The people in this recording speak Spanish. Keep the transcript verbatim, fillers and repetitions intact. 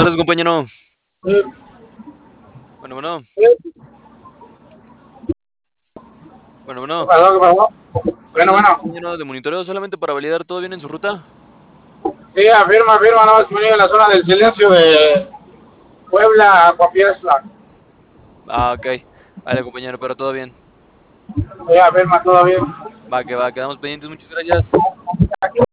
tardes, compañero. Sí, Bueno, bueno, sí. bueno, ¿Qué bueno. pasó? ¿Qué pasó? Buenas Bueno, tardes, bueno. compañero de monitoreo, solamente para validar todo bien en su ruta. Sí, afirma, afirma, no, es en la zona del silencio de Puebla, Aguapiesla. Ah, ok. Vale, compañero, pero todo bien. Sí, afirma, todo bien. Va, que va, quedamos pendientes, muchas gracias.